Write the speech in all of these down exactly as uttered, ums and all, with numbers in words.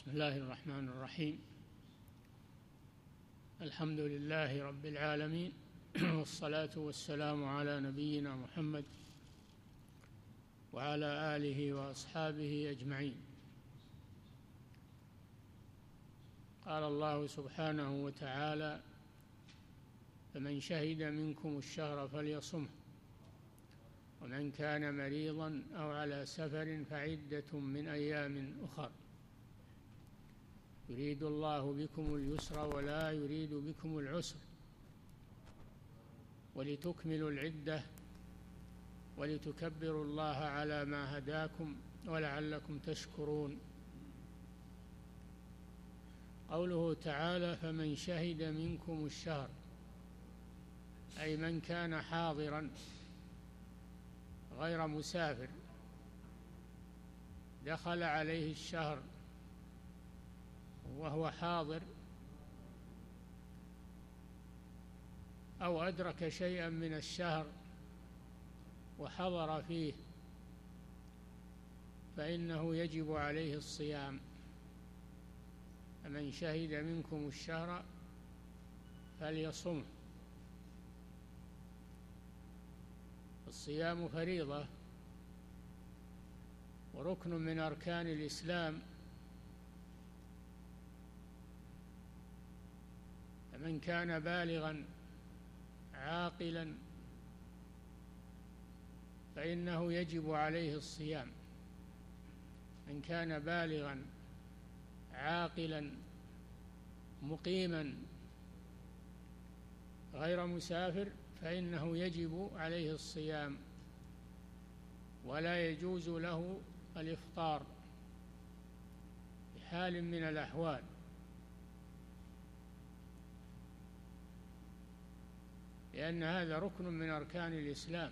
بسم الله الرحمن الرحيم. الحمد لله رب العالمين، والصلاة والسلام على نبينا محمد وعلى آله وأصحابه أجمعين. قال الله سبحانه وتعالى: فمن شهد منكم الشهر فليصمه، ومن كان مريضا أو على سفر فعدة من أيام أخر، يريد الله بكم اليسر ولا يريد بكم العسر، ولتكملوا العدة ولتكبروا الله على ما هداكم ولعلكم تشكرون. قوله تعالى: فمن شهد منكم الشهر، أي من كان حاضرا غير مسافر، دخل عليه الشهر وهو حاضر أو أدرك شيئا من الشهر وحضر فيه، فإنه يجب عليه الصيام. فمن شهد منكم الشهر فليصمه. الصيام فريضة وركن من أركان الإسلام، فمن كان بالغا عاقلا فإنه يجب عليه الصيام. من كان بالغا عاقلا مقيما غير مسافر فإنه يجب عليه الصيام، ولا يجوز له الإفطار بحال من الأحوال، لأن هذا ركن من أركان الإسلام.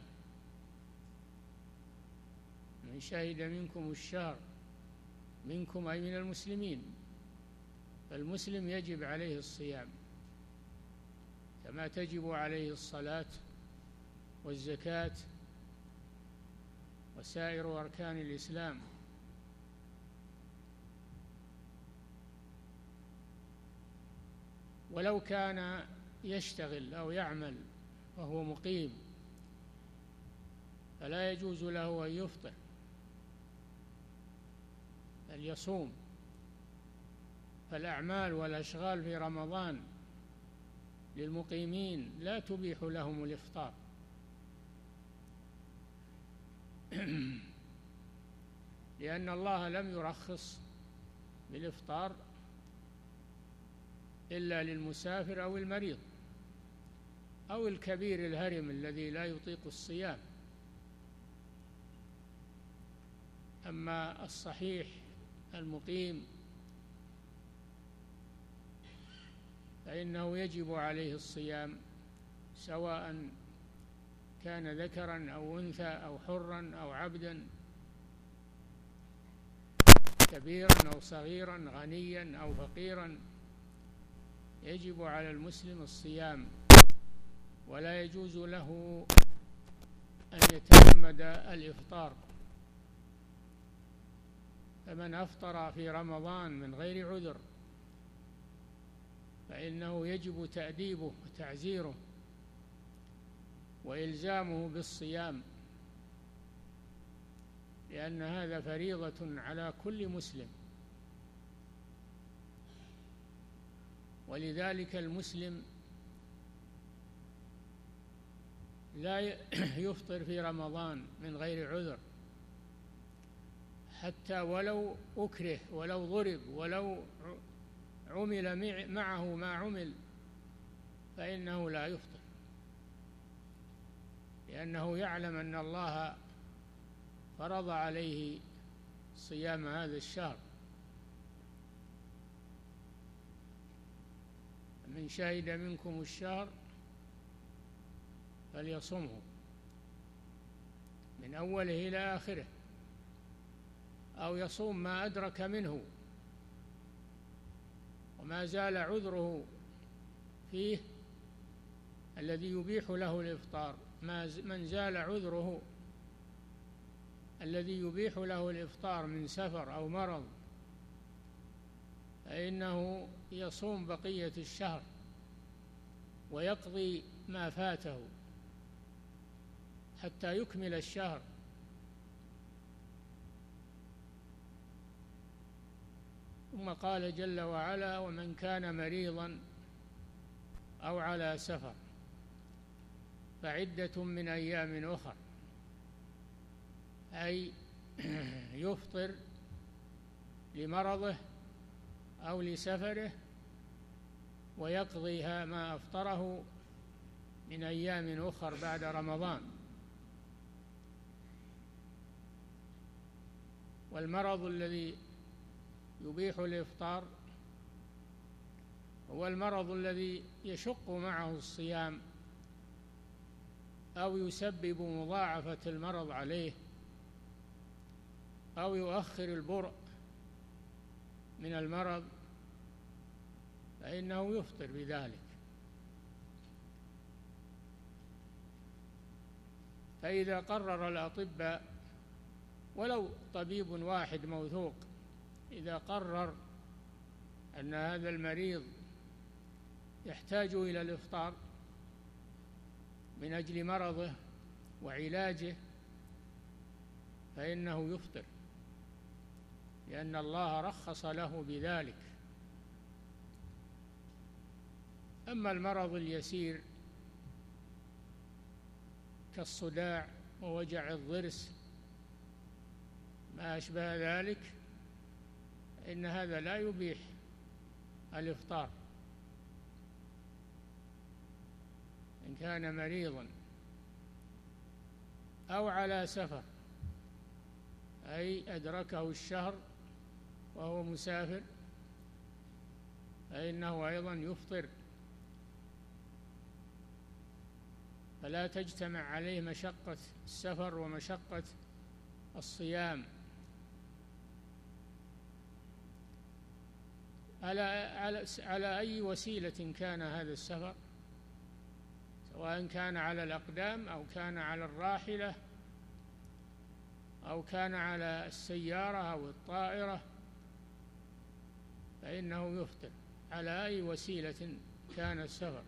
من شهد منكم الشهر، منكم أي من المسلمين، فالمسلم يجب عليه الصيام كما تجب عليه الصلاة والزكاة وسائر أركان الإسلام. ولو كان يشتغل أو يعمل وهو مقيم فلا يجوز له أن يفطر، بل يصوم. فالأعمال والأشغال في رمضان للمقيمين لا تبيح لهم الإفطار، لأن الله لم يرخص بالإفطار إلا للمسافر أو المريض أو الكبير الهرم الذي لا يطيق الصيام. أما الصحيح المقيم فإنه يجب عليه الصيام، سواء كان ذكرا أو أنثى أو حرا أو عبدا، كبيرا أو صغيرا، غنيا أو فقيرا، يجب على المسلم الصيام، ولا يجوز له أن يتعمد الإفطار. فمن أفطر في رمضان من غير عذر فإنه يجب تأديبه وتعزيره وإلزامه بالصيام، لأن هذا فريضة على كل مسلم. ولذلك المسلم لا يفطر في رمضان من غير عذر، حتى ولو أكره ولو ضرب ولو عمل معه ما عمل فإنه لا يفطر، لأنه يعلم أن الله فرض عليه صيام هذا الشهر. من شهد منكم الشهر فليصمه من أوله إلى آخره، أو يصوم ما أدرك منه وما زال عذره فيه الذي يبيح له الإفطار. من زال عذره الذي يبيح له الإفطار من سفر أو مرض فإنه يصوم بقية الشهر ويقضي ما فاته حتى يكمل الشهر. ثم قال جل وعلا: ومن كان مريضا أو على سفر فعدة من أيام أخر، أي يفطر لمرضه أو لسفره ويقضيها ما أفطره من أيام أخر بعد رمضان. والمرض الذي يبيح الإفطار هو المرض الذي يشق معه الصيام أو يسبب مضاعفة المرض عليه أو يؤخر البرء من المرض، فإنه يفطر بذلك. فإذا قرر الأطباء ولو طبيب واحد موثوق إذا قرر أن هذا المريض يحتاج إلى الإفطار من أجل مرضه وعلاجه فإنه يفطر، لأن الله رخص له بذلك. أما المرض اليسير كالصداع ووجع الضرس ما أشبه ذلك إن هذا لا يبيح الإفطار إن كان مريضا أو على سفر، أي أدركه الشهر وهو مسافر، فإنه أيضا يفطر، فلا تجتمع عليه مشقة السفر ومشقة الصيام. على على على أي وسيلة كان هذا السفر، سواء كان على الأقدام أو كان على الراحلة أو كان على السيارة أو الطائرة، فإنه يفطر على أي وسيلة كان السفر،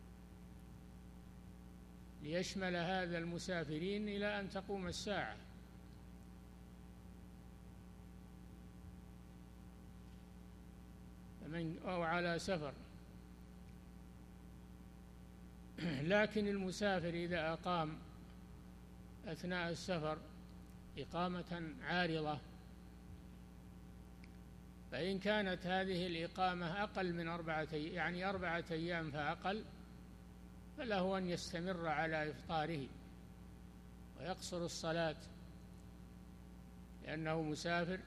ليشمل هذا المسافرين إلى أن تقوم الساعة. من أو على سفر. لكن المسافر إذا أقام أثناء السفر إقامة عارضة، فإن كانت هذه الإقامة أقل من أربعة يعني أربعة أيام فأقل، فله أن يستمر على إفطاره ويقصر الصلاة لأنه مسافر.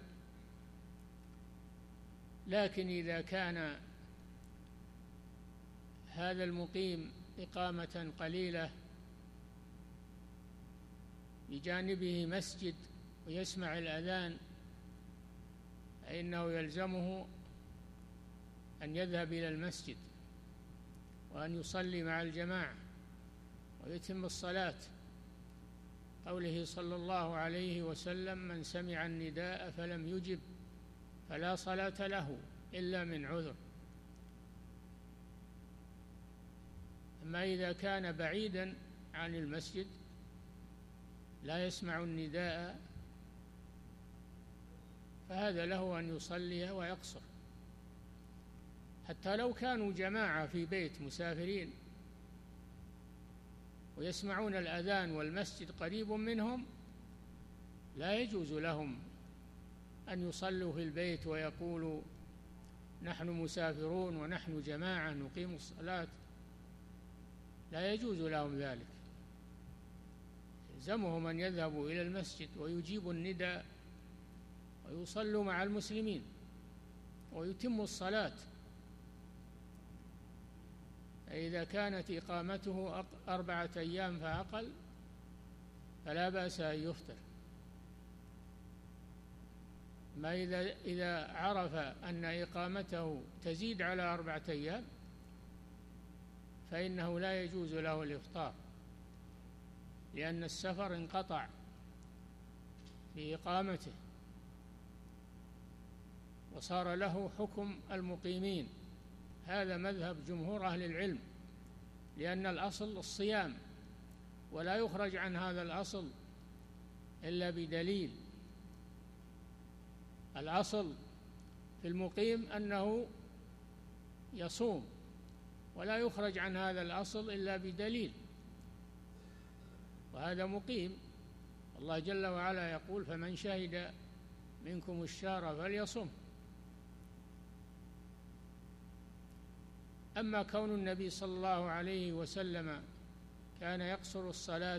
لكن إذا كان هذا المقيم إقامة قليلة بجانبه مسجد ويسمع الأذان، فإنه يلزمه أن يذهب إلى المسجد وأن يصلي مع الجماعة ويتم الصلاة، قوله صلى الله عليه وسلم: من سمع النداء فلم يجب فلا صلاة له إلا من عذر. أما إذا كان بعيدا عن المسجد لا يسمع النداء فهذا له أن يصلي ويقصر، حتى لو كانوا جماعة في بيت مسافرين ويسمعون الأذان والمسجد قريب منهم، لا يجوز لهم أن يصلوا في البيت ويقولوا نحن مسافرون ونحن جماعة نقيم الصلاة، لا يجوز لهم ذلك. يلزمهم أن يذهبوا إلى المسجد ويجيبوا النداء ويصلوا مع المسلمين ويتموا الصلاة. إذا كانت إقامته أربعة أيام فأقل فلا بأس أن يفطر. ما إذا إذا عرف أن إقامته تزيد على أربعة أيام فإنه لا يجوز له الإفطار، لأن السفر انقطع بإقامته. وصار له حكم المقيمين. هذا مذهب جمهور أهل العلم، لأن الأصل الصيام، ولا يخرج عن هذا الأصل إلا بدليل. الأصل في المقيم أنه يصوم، ولا يخرج عن هذا الأصل إلا بدليل، وهذا مقيم. الله جل وعلا يقول: فمن شهد منكم الشهر فليصم. أما كون النبي صلى الله عليه وسلم كان يقصر الصلاة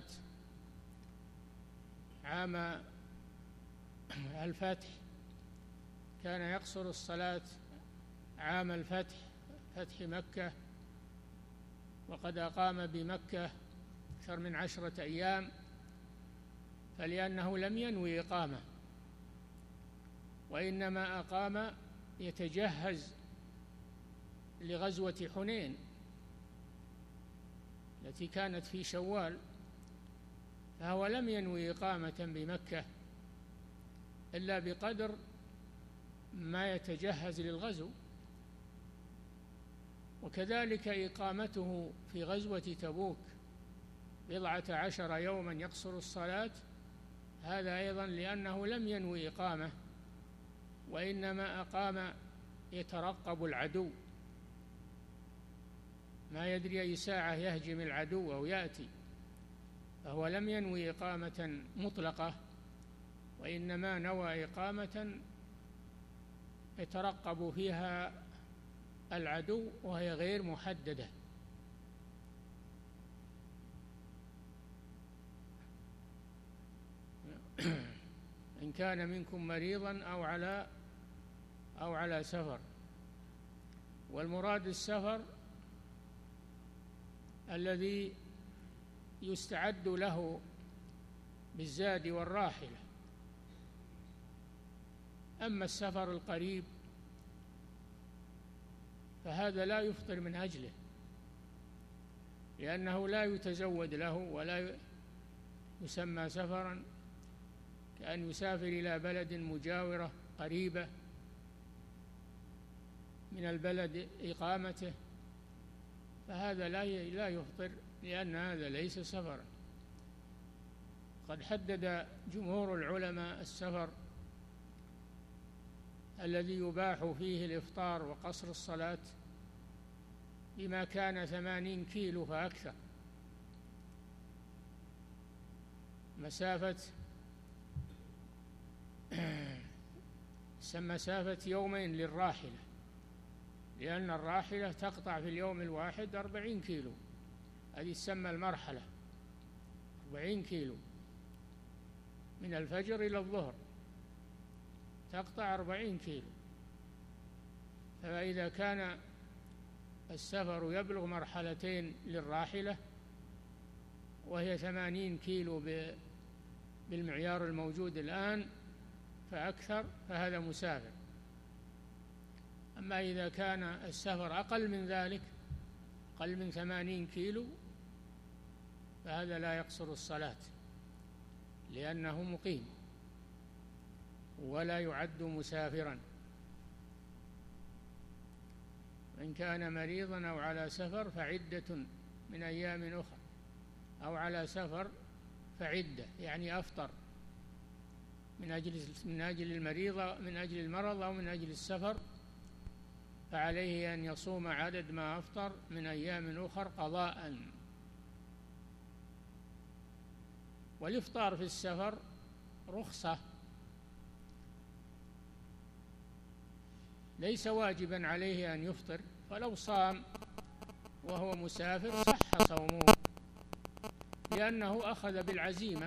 عام الفتح، كان يقصر الصلاة عام الفتح، فتح مكة، وقد أقام بمكة أكثر من عشرة أيام، فلأنه لم ينوي إقامة، وإنما أقام يتجهز لغزوة حنين التي كانت في شوال، فهو لم ينوي إقامة بمكة إلا بقدر ما يتجهز للغزو. وكذلك إقامته في غزوة تبوك بضعة عشر يوما يقصر الصلاة، هذا أيضا لأنه لم ينوي إقامة، وإنما أقام يترقب العدو، ما يدري أي ساعة يهجم العدو أو يأتي، فهو لم ينوي إقامة مطلقة، وإنما نوى إقامة يترقب فيها العدو وهي غير محددة. إن كان منكم مريضا أو على أو على سفر. والمراد السفر الذي يستعد له بالزاد والراحلة. أما السفر القريب فهذا لا يفطر من أجله، لأنه لا يتزود له ولا يسمى سفرا، كأن يسافر إلى بلد مجاورة قريبة من البلد إقامته، فهذا لا لا يفطر، لأن هذا ليس سفرا. قد حدد جمهور العلماء السفر الذي يباح فيه الإفطار وقصر الصلاة بما كان ثمانين كيلو فأكثر، مسافة مسافة يومين للراحلة، لأن الراحلة تقطع في اليوم الواحد أربعين كيلو، هذه تسمى المرحلة، أربعين كيلو من الفجر إلى الظهر تقطع أربعين كيلو. فإذا كان السفر يبلغ مرحلتين للراحلة وهي ثمانين كيلو بالمعيار الموجود الآن فأكثر، فهذا مسافر. أما إذا كان السفر أقل من ذلك، أقل من ثمانين كيلو، فهذا لا يقصر الصلاة لأنه مقيم ولا يعد مسافرا. إن كان مريضا أو على سفر فعدة من أيام أخرى، أو على سفر فعدة يعني أفطر من أجل من أجل المريض من أجل المرض أو من أجل السفر، فعليه أن يصوم عدد ما أفطر من أيام أخر قضاء. والإفطار في السفر رخصة، ليس واجبا عليه أن يفطر، فلو صام وهو مسافر صح صومه، لأنه أخذ بالعزيمة،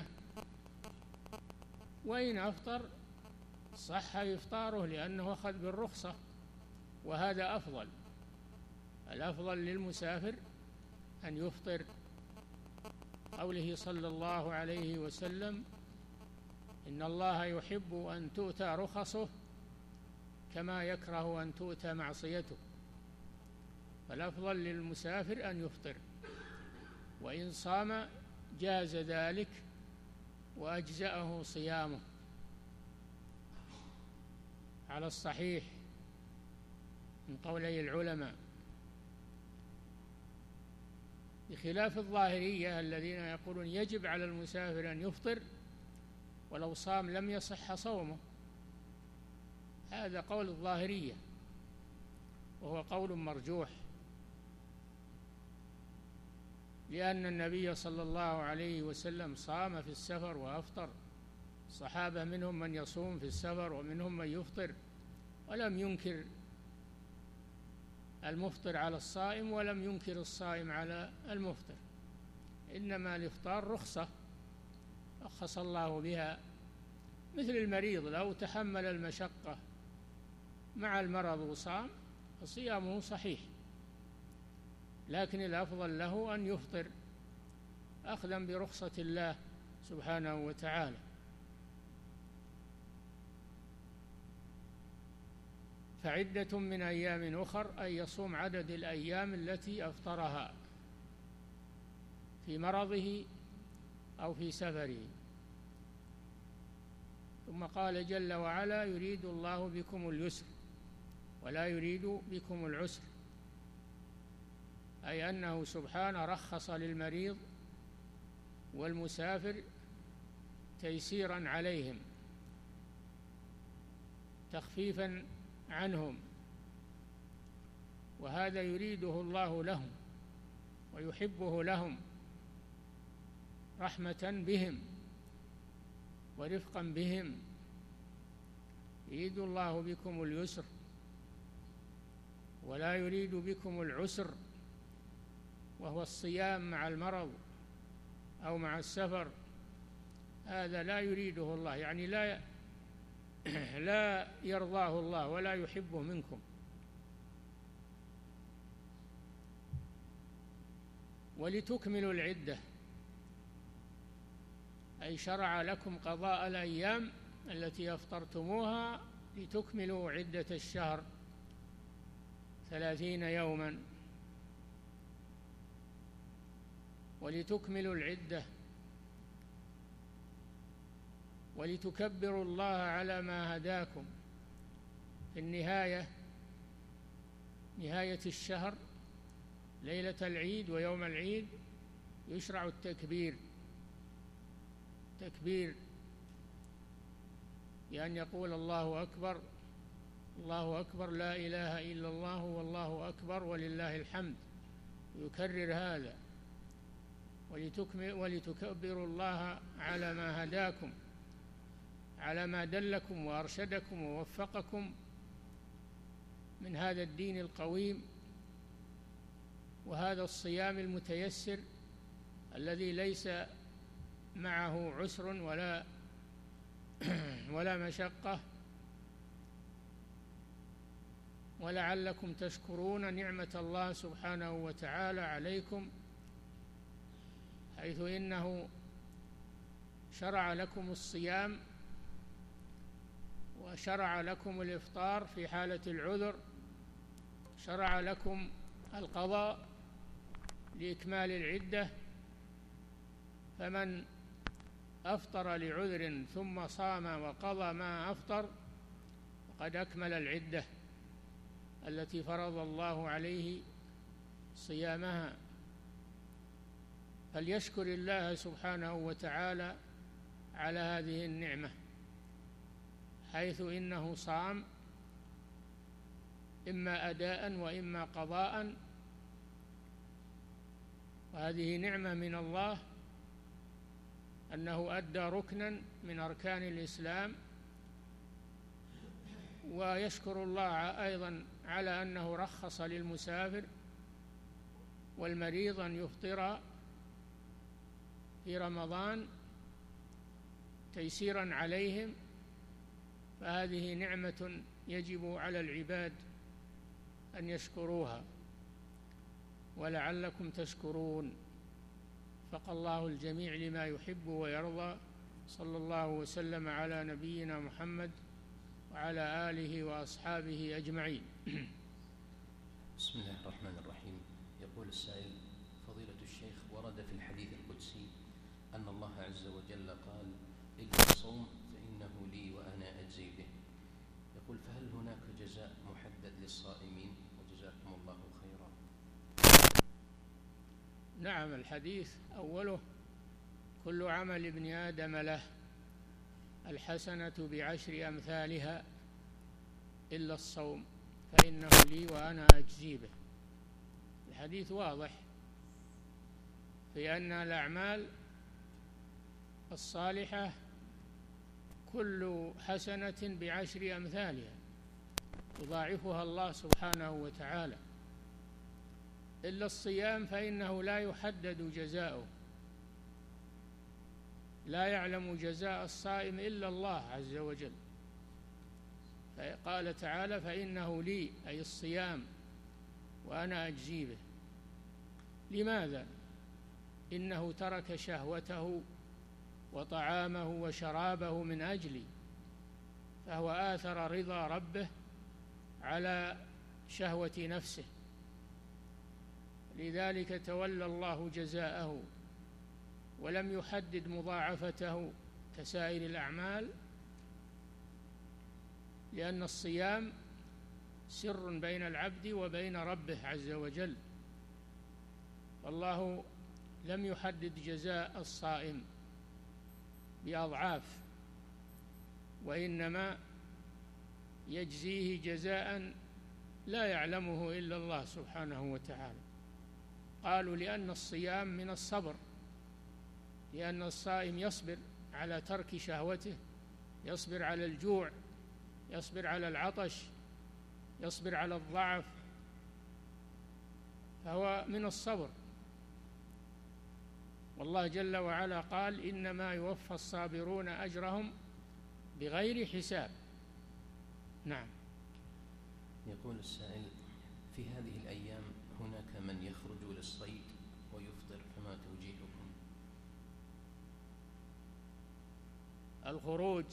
وإن أفطر صح إفطاره لأنه أخذ بالرخصة، وهذا أفضل. الأفضل للمسافر أن يفطر، قوله صلى الله عليه وسلم: إن الله يحب أن تؤتى رخصه كما يكره أن تؤتى معصيته. فالأفضل للمسافر أن يفطر، وإن صام جاز ذلك وأجزأه صيامه. على الصحيح من قولي العلماء، بخلاف الظاهرية الذين يقولون يجب على المسافر أن يفطر ولو صام لم يصح صومه. هذا قول الظاهرية وهو قول مرجوح، لأن النبي صلى الله عليه وسلم صام في السفر وأفطر، الصحابة منهم من يصوم في السفر ومنهم من يفطر، ولم ينكر المفطر على الصائم ولم ينكر الصائم على المفطر، إنما الإفطار رخصة رخص الله بها، مثل المريض لو تحمل المشقة مع المرض وصام فصيامه صحيح، لكن الأفضل له أن يفطر أخذا برخصة الله سبحانه وتعالى. فعدة من أيام أخر أي يصوم عدد الأيام التي أفطرها في مرضه أو في سفره. ثم قال جل وعلا: يريد الله بكم اليسر ولا يريد بكم العسر، أي أنه سبحانه رخص للمريض والمسافر تيسيرا عليهم، تخفيفا عنهم، وهذا يريده الله لهم ويحبه لهم رحمة بهم ورفقا بهم. يريد الله بكم اليسر ولا يريد بكم العسر، وهو الصيام مع المرض أو مع السفر، هذا لا يريده الله، يعني لا لا يرضاه الله ولا يحبه منكم. ولتكملوا العدة، أي شرع لكم قضاء الأيام التي أفطرتموها لتكملوا عدة الشهر ثلاثين يوما. ولتكملوا العدة ولتكبروا الله على ما هداكم. في النهاية، نهاية الشهر ليلة العيد ويوم العيد يشرع التكبير، تكبير بأن يقول الله أكبر الله أكبر لا إله إلا الله والله أكبر ولله الحمد، ويكرر هذا. ولتكبروا الله على ما هداكم، على ما دلكم وأرشدكم ووفقكم من هذا الدين القويم وهذا الصيام المتيسر الذي ليس معه عسر ولا ولا مشقة. ولعلكم تشكرون نعمة الله سبحانه وتعالى عليكم، حيث إنه شرع لكم الصيام وشرع لكم الإفطار في حالة العذر، شرع لكم القضاء لإكمال العدة، فمن أفطر لعذر ثم صام وقضى ما أفطر فقد أكمل العدة التي فرض الله عليه صيامها. فليشكر الله سبحانه وتعالى على هذه النعمة، حيث إنه صام إما أداء وإما قضاء، وهذه نعمة من الله أنه أدى ركنا من أركان الإسلام. ويشكر الله أيضا على أنه رخص للمسافر والمريض أن يفطر في رمضان تيسيرا عليهم، فهذه نعمة يجب على العباد أن يشكروها، ولعلكم تشكرون. وفق الله الجميع لما يحب ويرضى. صلى الله وسلم على نبينا محمد وعلى آله وأصحابه أجمعين. بسم الله الرحمن الرحيم. يقول السائل: فضيلة الشيخ، ورد في الحديث القدسي أن الله عز وجل قال: إلا الصوم فإنه لي وأنا أجزي به. يقول: فهل جزاء محدد للصائمين؟ وجزاكم الله خيرا. نعم، الحديث أوله: كل عمل ابن آدم له، الحسنة بعشر أمثالها إلا الصوم فإنه لي وأنا أجزي به. الحديث واضح في أن الأعمال الصالحة كل حسنة بعشر أمثالها يضاعفها الله سبحانه وتعالى، إلا الصيام فإنه لا يحدد جزاؤه، لا يعلم جزاء الصائم إلا الله عز وجل. قال تعالى: فإنه لي، أي الصيام، وأنا أجزي به. لماذا؟ إنه ترك شهوته وطعامه وشرابه من أجلي، فهو آثر رضا ربه على شهوة نفسه، لذلك تولى الله جزاءه ولم يحدد مضاعفته كسائر الأعمال، لأن الصيام سر بين العبد وبين ربه عز وجل، والله لم يحدد جزاء الصائم بأضعاف، وإنما يجزيه جزاء لا يعلمه إلا الله سبحانه وتعالى. قالوا: لأن الصيام من الصبر، لأن الصائم يصبر على ترك شهوته، يصبر على الجوع، يصبر على العطش، يصبر على الضعف، فهو من الصبر. والله جل وعلا قال: إنما يوفى الصابرون أجرهم بغير حساب. نعم. يقول السائل: في هذه الأيام هناك من يخرج للصيد ويفطر، فما توجيهكم؟ الخروج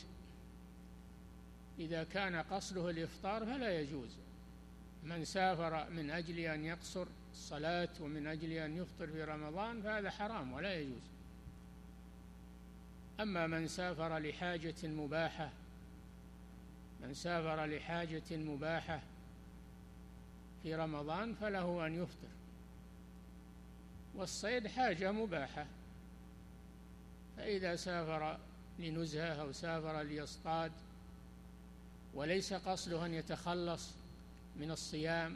إذا كان قصده الإفطار فلا يجوز. من سافر من أجل أن يقصر الصلاة ومن أجل أن يفطر في رمضان فهذا حرام ولا يجوز. أما من سافر لحاجة مباحة من سافر لحاجة مباحة في رمضان فله أن يفطر، والصيد حاجة مباحة، فإذا سافر لنزهة أو سافر ليصطاد وليس قصده أن يتخلص من الصيام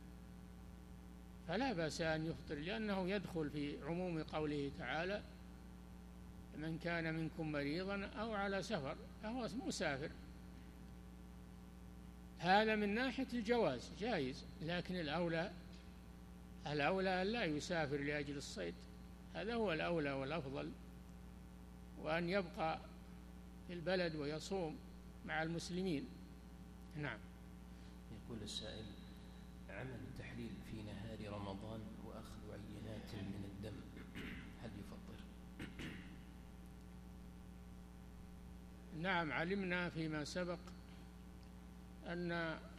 فلا بأس أن يفطر، لأنه يدخل في عموم قوله تعالى: من كان منكم مريضا أو على سفر، فهو مسافر. هذا من ناحية الجواز جائز، لكن الأولى الأولى أن لا يسافر لأجل الصيد، هذا هو الأولى والأفضل، وأن يبقى في البلد ويصوم مع المسلمين. نعم. يقول السائل: عمل التحليل في نهار رمضان وأخذ عينات من الدم هل يفطر؟ نعم، علمنا فيما سبق أن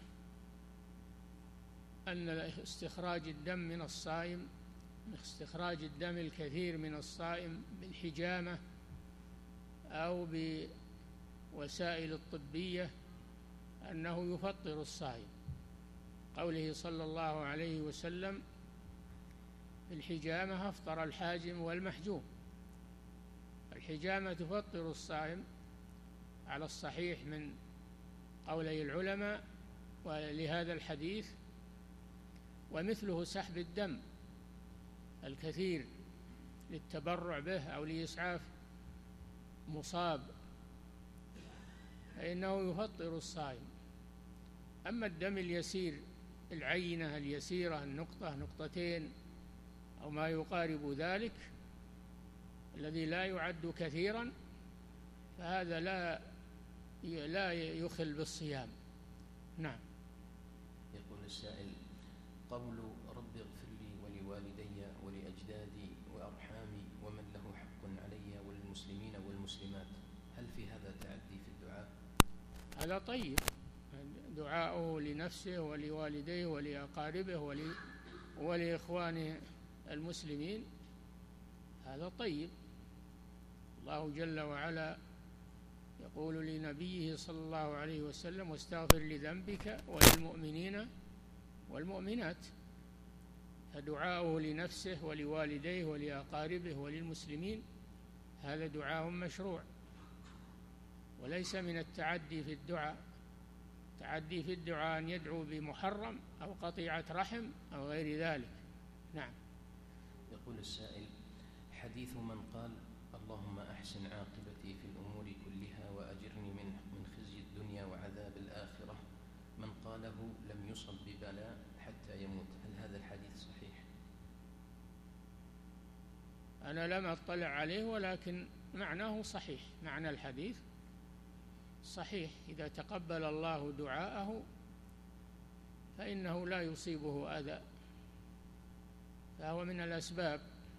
أن استخراج الدم من الصائم، استخراج الدم الكثير من الصائم بالحجامة أو بوسائل الطبية أنه يفطر الصائم، قوله صلى الله عليه وسلم: في الحجامة أفطر الحاجم والمحجوم. الحجامة تفطر الصائم على الصحيح من قولي العلماء ولهذا الحديث، ومثله سحب الدم الكثير للتبرع به أو لإسعاف مصاب فإنه يفطر الصائم. أما الدم اليسير، العينة اليسيرة، النقطة نقطتين أو ما يقارب ذلك، الذي لا يعد كثيرا، فهذا لا لا يخل بالصيام. نعم. يقول السائل: قول رب اغفر لي ولوالدي ولأجدادي وأرحامي ومن له حق علي وللمسلمين والمسلمات، هل في هذا تعدي في الدعاء؟ هذا طيب، دعاؤه لنفسه ولوالديه ولأقاربه ولإخوانه المسلمين هذا طيب. الله جل وعلا يقول لنبيه صلى الله عليه وسلم: واستغفر لذنبك وللمؤمنين والمؤمنات. فدعاؤه لنفسه ولوالديه ولأقاربه وللمسلمين هذا دعاء مشروع، وليس من التعدي في الدعاء. التعدي في الدعاء أن يدعو بمحرم أو قطيعة رحم أو غير ذلك. نعم. يقول السائل: حديث من قال: اللهم أحسن عاقبتي في الأمور كلها وأجرني من من خزي الدنيا وعذاب الآخرة، من قاله لم يصب ببلاء حتى يموت، هل هذا الحديث صحيح؟ أنا لم أطلع عليه، ولكن معناه صحيح. معنى الحديث صحيح. إذا تقبل الله دعاءه فإنه لا يصيبه أذى، فهو من الأسباب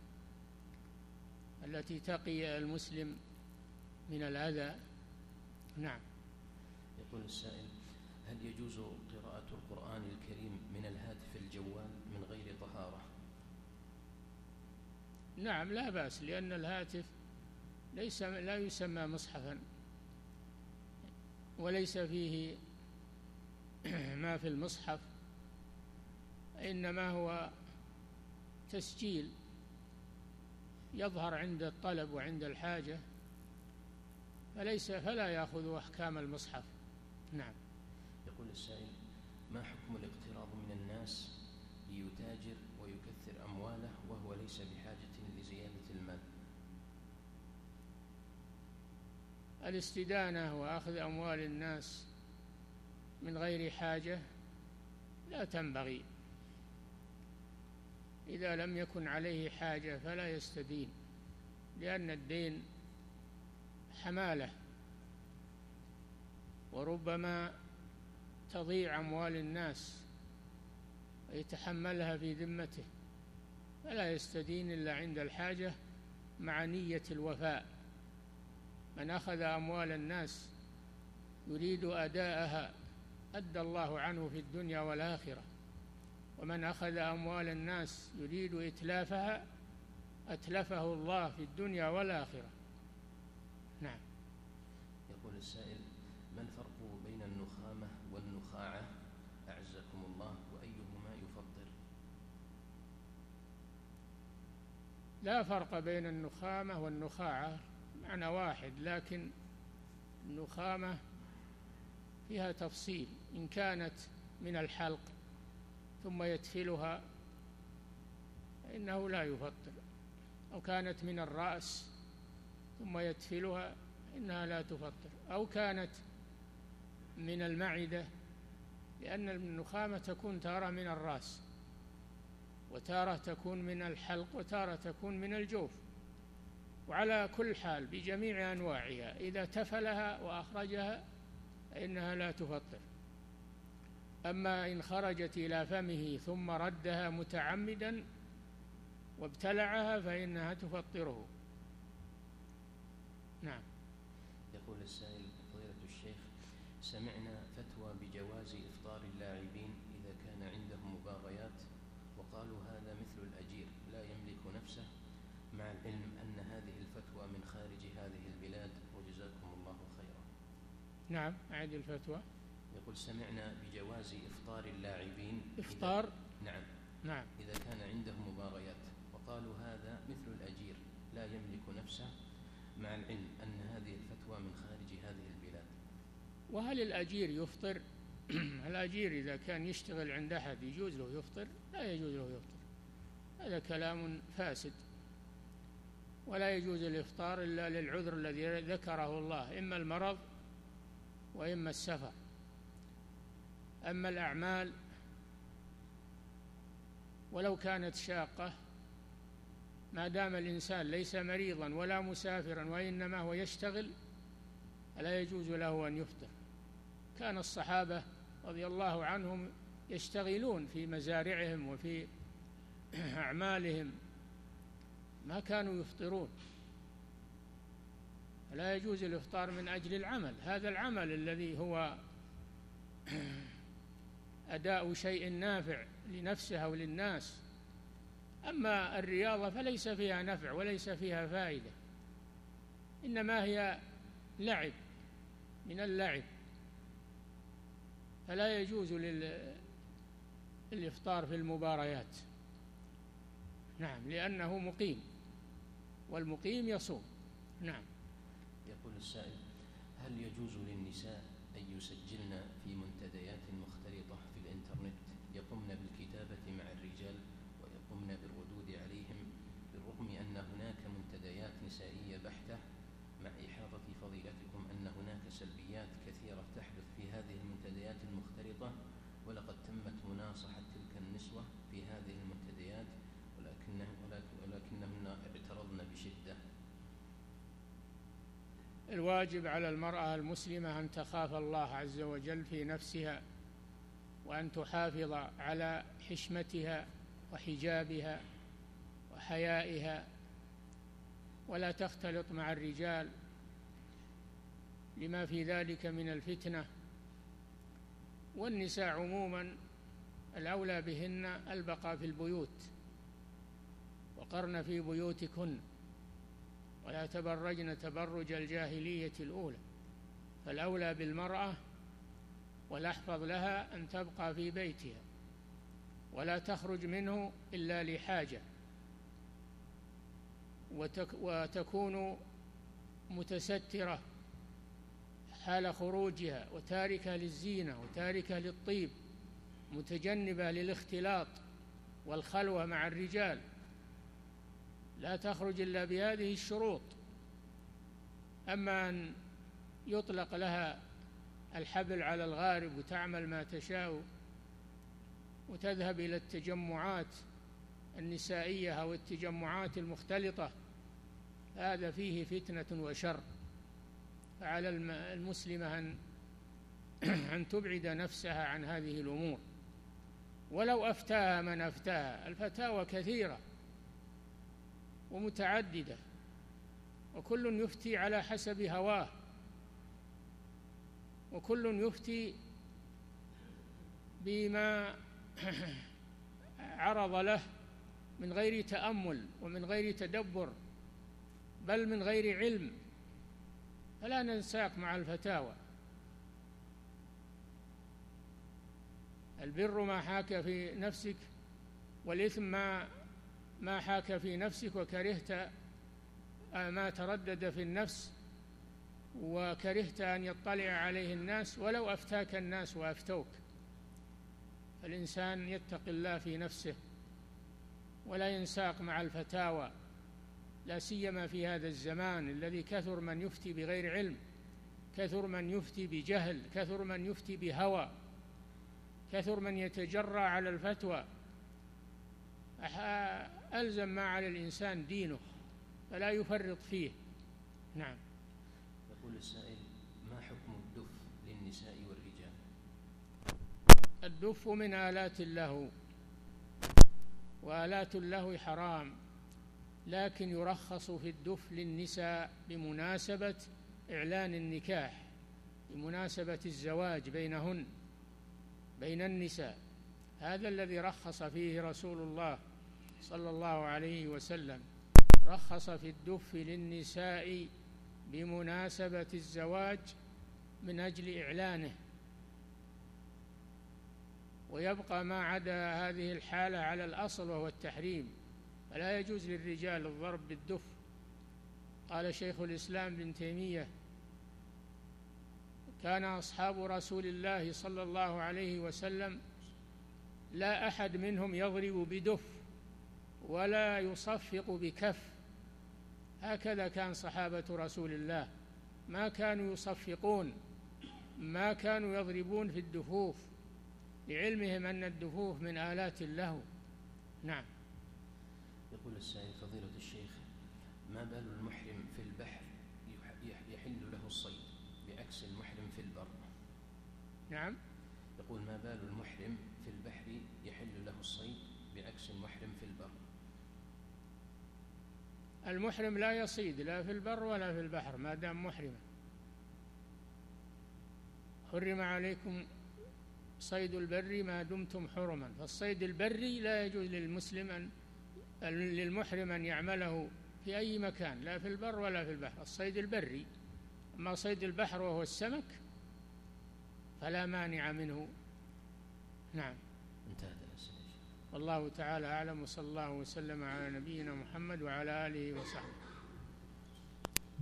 التي تقي المسلم من الأذى. نعم. يقول السائل: هل يجوز قراءة القرآن الكريم من الهاتف الجوال من غير طهارة؟ نعم، لا بأس، لأن الهاتف ليس لا يسمى مصحفا، وليس فيه ما في المصحف، إنما هو تسجيل يظهر عند الطلب وعند الحاجة، فليس فلا يأخذ أحكام المصحف. نعم. يقول السائل: ما حكم الاقتراض من الناس ليتاجر ويكثر أمواله وهو ليس بحاجة لزيادة المال؟ الاستدانة وأخذ أموال الناس من غير حاجة لا تنبغي. إذا لم يكن عليه حاجة فلا يستدين، لأن الدين حمالة، وربما تضيع أموال الناس ويتحملها في ذمته، فلا يستدين إلا عند الحاجة مع نية الوفاء. من أخذ أموال الناس يريد أداءها أدى الله عنه في الدنيا والآخرة، ومن أخذ أموال الناس يريد إتلافها أتلفه الله في الدنيا والآخرة. نعم. يقول السائل: ما الفرق بين النخامة والنخاعة أعزكم الله، وأيهما يفطر؟ لا فرق بين النخامة والنخاعة، معنى واحد، لكن النخامة فيها تفصيل. إن كانت من الحلق ثم يتفلها فإنه لا يفطر، أو كانت من الرأس ثم يتفلها إنها لا تفطر، أو كانت من المعدة، لأن النخامة تكون تارة من الرأس، وتارة تكون من الحلق، وتارة تكون من الجوف. وعلى كل حال بجميع أنواعها إذا تفلها وأخرجها فإنها لا تفطر. أما إن خرجت إلى فمه ثم ردها متعمدا وابتلعها فإنها تفطره. نعم. يقول السائل: فضيلة الشيخ، سمعنا فتوى بجواز إفطار اللاعبين إذا كان عندهم مباريات، وقالوا هذا مثل الأجير لا يملك نفسه، مع العلم أن هذه الفتوى من خارج هذه البلاد، وجزاكم الله خيرا. نعم، أعد الفتوى. يقول: سمعنا بجواز إفطار اللاعبين إفطار إذا... نعم نعم إذا كان عندهم مباريات، وقالوا هذا مثل الأجير لا يملك نفسه، مع العلم أن هذه الفتوى من خارج هذه البلاد. وهل الأجير يفطر؟ الأجير إذا كان يشتغل عند أحد يجوز له يفطر؟ لا يجوز له يفطر، هذا كلام فاسد. ولا يجوز الإفطار إلا للعذر الذي ذكره الله، إما المرض وإما السفر. أما الأعمال ولو كانت شاقة، ما دام الإنسان ليس مريضا ولا مسافرا وإنما هو يشتغل، فلا يجوز له أن يفطر. كان الصحابة رضي الله عنهم يشتغلون في مزارعهم وفي أعمالهم، ما كانوا يفطرون. لا يجوز الإفطار من أجل العمل، هذا العمل الذي هو أداء شيء نافع لنفسه أو للناس. أما الرياضة فليس فيها نفع وليس فيها فائدة، إنما هي لعب من اللعب، فلا يجوز للإفطار في المباريات. نعم، لأنه مقيم، والمقيم يصوم. نعم. يقول السائل: هل يجوز للنساء أن يسجلن في منتديات مختلطة في الإنترنت يقمن بالكتابة مع الرجال ويقمن بالردود عليهم، بالرغم أن هناك منتديات نسائية بحتة، مع إحاطة فضيلتكم أن هناك سلبيات كثيرة تحدث في هذه المنتديات المختلطة، ولقد تمت مناصحة تلك النسوة في هذه المنتديات ولكنهن اعترضن بشدة؟ الواجب على المرأة المسلمة أن تخاف الله عز وجل في نفسها، وأن تحافظ على حشمتها وحجابها وحيائها، ولا تختلط مع الرجال لما في ذلك من الفتنة. والنساء عموما الأولى بهن البقاء في البيوت، وقرن في بيوتكن ولا تبرجن تبرج الجاهلية الأولى، فالأولى بالمرأة والأحفظ لها أن تبقى في بيتها ولا تخرج منه إلا لحاجة، وتكون متسترة حال خروجها، وتاركة للزينة وتاركة للطيب، متجنبة للاختلاط والخلوة مع الرجال، لا تخرج إلا بهذه الشروط. أما أن يطلق لها الحبل على الغارب وتعمل ما تشاء وتذهب إلى التجمعات النسائية أو التجمعات المختلطة، هذا فيه فتنة وشر. فعلى المسلمة أن أن تبعد نفسها عن هذه الأمور، ولو أفتاها من أفتاها. الفتاوى كثيرة ومتعددة، وكل يفتي على حسب هواه، وكل يفتي بما عرض له من غير تأمل ومن غير تدبر، بل من غير علم. فلا ننساق مع الفتاوى. البر ما حاك في نفسك، والإثم ما ما حاك في نفسك وكرهت ما تردد في النفس وكرهت أن يطلع عليه الناس ولو أفتاك الناس وأفتوك. فالإنسان يتقي الله في نفسه ولا ينساق مع الفتاوى، لا سيما في هذا الزمان الذي كثر من يفتي بغير علم، كثر من يفتي بجهل، كثر من يفتي بهوى، كثر من يتجرأ على الفتوى. ألزم ما على الإنسان دينه فلا يفرط فيه. نعم. يقول السائل: ما حكم الدف للنساء والرجال؟ الدف من آلات اللهو، وآلات اللهو حرام، لكن يرخص في الدف للنساء بمناسبة إعلان النكاح، بمناسبة الزواج بينهن بين النساء. هذا الذي رخص فيه رسول الله صلى الله عليه وسلم، رخص في الدف للنساء بمناسبة الزواج من أجل إعلانه، ويبقى ما عدا هذه الحالة على الأصل وهو التحريم، فلا يجوز للرجال الضرب بالدف. قال شيخ الإسلام ابن تيمية: كان أصحاب رسول الله صلى الله عليه وسلم لا أحد منهم يضرب بدف ولا يصفق بكف، هكذا كان صحابة رسول الله، ما كانوا يصفقون، ما كانوا يضربون في الدفوف، لعلمهم أن الدفوف من آلات اللهو. نعم. يقول السائل: فضيلة الشيخ، ما بال المحرم في البحر يحل له الصيد بعكس المحرم في البر؟ نعم. يقول: ما بال المحرم في البحر يحل له الصيد بعكس المحرم في البر؟ المحرم لا يصيد لا في البر ولا في البحر ما دام محرما. حرم عليكم صيد البر ما دمتم حرما، فالصيد البري لا يجوز للمسلم أن للمحرم أن يعمله في أي مكان، لا في البر ولا في البحر، الصيد البري. أما صيد البحر وهو السمك فلا مانع منه. نعم. انتهت الأسئلة. والله تعالى أعلم، وصلى الله وسلم على نبينا محمد وعلى آله وصحبه.